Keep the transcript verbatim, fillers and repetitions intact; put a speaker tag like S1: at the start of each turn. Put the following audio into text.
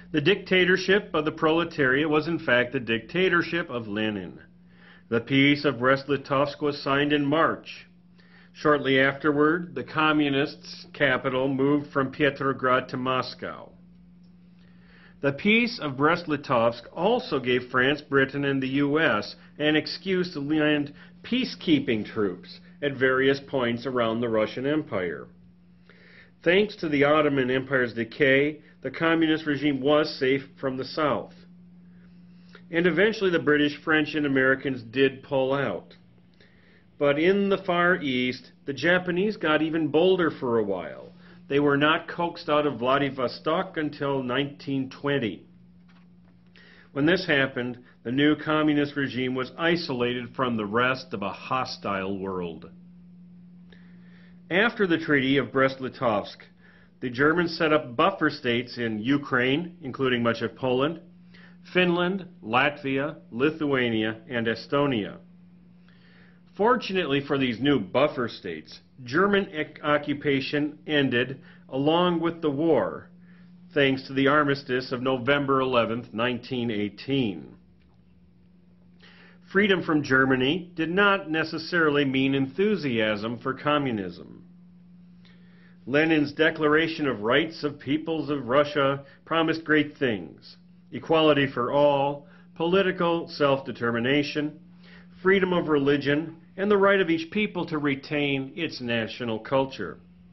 S1: The dictatorship of the proletariat was in fact the dictatorship of Lenin. The Peace of Brest-Litovsk was signed in March. Shortly afterward, the Communists' capital moved from Petrograd to Moscow. The Peace of Brest-Litovsk also gave France, Britain, and the U S an excuse to land peacekeeping troops at various points around the Russian Empire. Thanks to the Ottoman Empire's decay, the communist regime was safe from the south. And eventually the British, French, and Americans did pull out. But in the Far East, the Japanese got even bolder for a while. They were not coaxed out of Vladivostok until nineteen twenty. When this happened, the new communist regime was isolated from the rest of a hostile world. After the Treaty of Brest-Litovsk, the Germans set up buffer states in Ukraine, including much of Poland, Finland, Latvia, Lithuania, and Estonia. Fortunately for these new buffer states, German occupation ended along with the war, thanks to the armistice of November eleventh, nineteen eighteen. Freedom from Germany did not necessarily mean enthusiasm for communism. Lenin's Declaration of Rights of Peoples of Russia promised great things: equality for all, political self-determination, freedom of religion, and the right of each people to retain its national culture.